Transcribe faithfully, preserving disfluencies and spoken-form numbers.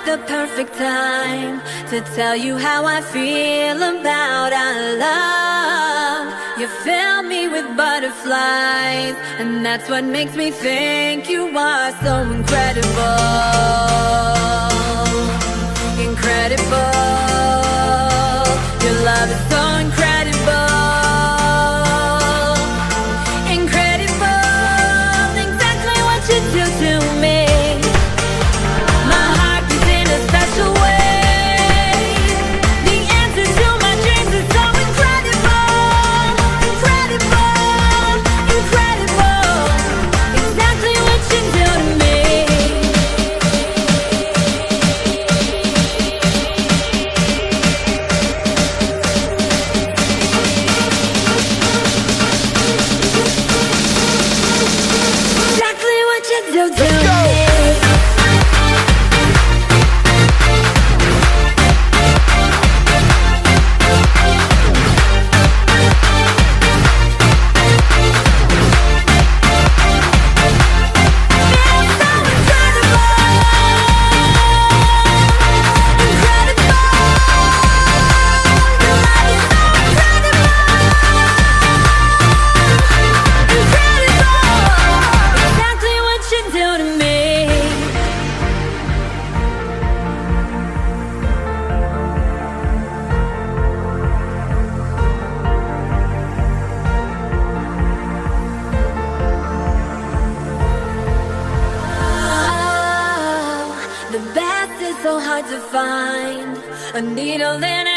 the perfect time to tell you how I feel about our love. You fill me with butterflies, and that's what makes me think you are so incredible. Incredible. Your love is so incredible. So hard to find a needle in